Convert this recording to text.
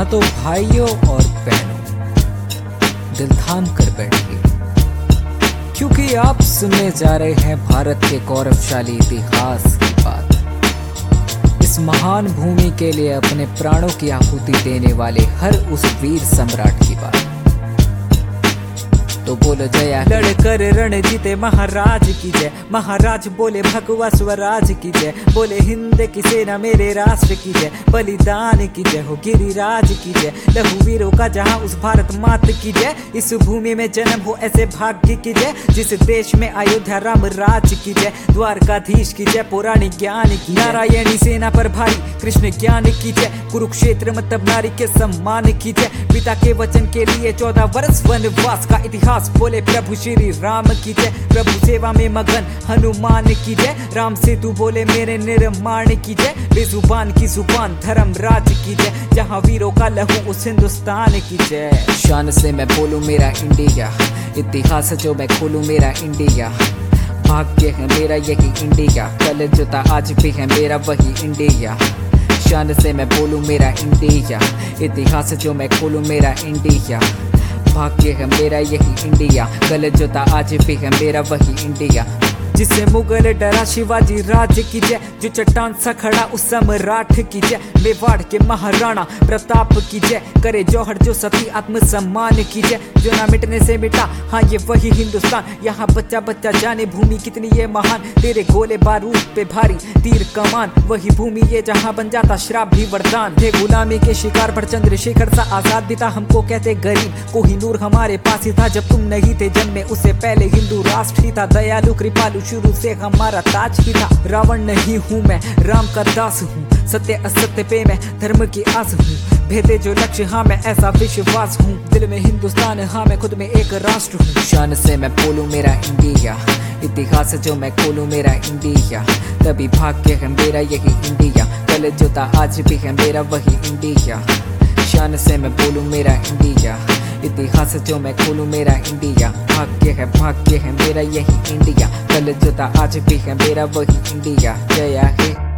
हाँ तो भाइयों और बहनों, दिल थाम कर बैठिए, क्योंकि आप सुनने जा रहे हैं भारत के गौरवशाली इतिहास की बात। इस महान भूमि के लिए अपने प्राणों की आहुति देने वाले हर उस वीर सम्राट की बात। तो बोलो जया। लड़कर रण जीते महाराज की जय, महाराज बोले भगवा स्वराज की जय, बोले हिंद की सेना मेरे राष्ट्र की जय, बलिदान की जय हो गिरिराज की जय, लहू वीरों का जहां उस भारत मात की जय, इस भूमि में जन्म हो ऐसे भाग्य की जय, जिस देश में अयोध्या राम राज की जय, द्वारकाधीश की जय, पौराणिक ज्ञान की, नारायणी सेना पर भारी कृष्ण ज्ञान की जय, कुरुक्षेत्र मतलब नारी के सम्मान की जय, पिता के वचन के लिए 14 वर्ष वनवास का इतिहास बोले प्रभु श्री राम की जय, प्रभु सेवा में मगन हनुमान की जय, राम सेतु बोले मेरे निर्माण की जय, बेजुबान की जुबान धर्म राज की जय, जहां वीरों का लहू उस हिंदुस्तान की जय। शान से मैं बोलूं मेरा इंडिया, इतिहास जो मैं खोलूं मेरा इंडिया, भाग्य है मेरा यही इंडिया, कल जो था आज भी है मेरा वही इंडिया। शान से मैं बोलूं मेरा इंडिया, इतिहास जो मैं खोलूं मेरा इंडिया, भाग्य है मेरा यही इंडिया, कल जो था आज भी है मेरा वही इंडिया। जिसे मुगल डरा शिवाजी राज की जय, जो चट्टान सा खड़ा उस सम्राट की जय, मेवाड़ के महाराणा प्रताप की जय, करे जौहर जो सती आत्मसम्मान की जय, जो ना मिटने से मिटा हाँ ये वही हिंदुस्तान, यहाँ बच्चा बच्चा जाने भूमि कितनी ये महान, तेरे गोले बारूद पे भारी तीर कमान, वही भूमि ये जहाँ बन जाता श्राप भी वरदान। थे गुलामी के शिकार पर चंद्रशेखर सा आजाद भी था, हमको कहते गरीब, कोहिनूर हमारे पास ही था जब तुम नहीं थे जन्मे, उससे पहले हिंदू राष्ट्र ही था, दयालु कृपालु शुरू से हमारा ताज ही था। रावण नहीं हूँ मैं, राम का दास हूँ, सत्य असत्य पे मैं धर्म की आस हूँ, भेदे जो लक्ष्य हाँ मैं ऐसा विश्वास हूँ, दिल में हिंदुस्तान हाँ मैं खुद में एक राष्ट्र हूँ। शान से मैं बोलूं मेरा इंडिया, इतिहास जो मैं खोलूं मेरा इंडिया, तभी भाग्य है मेरा यही इंडिया, कल जो था आज भी है मेरा वही इंडिया। शान से मैं बोलूं मेरा इंडिया, इतिहास जो मैं खोलूं मेरा इंडिया, भाग्य है मेरा यही इंडिया, कल जो था आज भी है मेरा वही इंडिया। जय हे।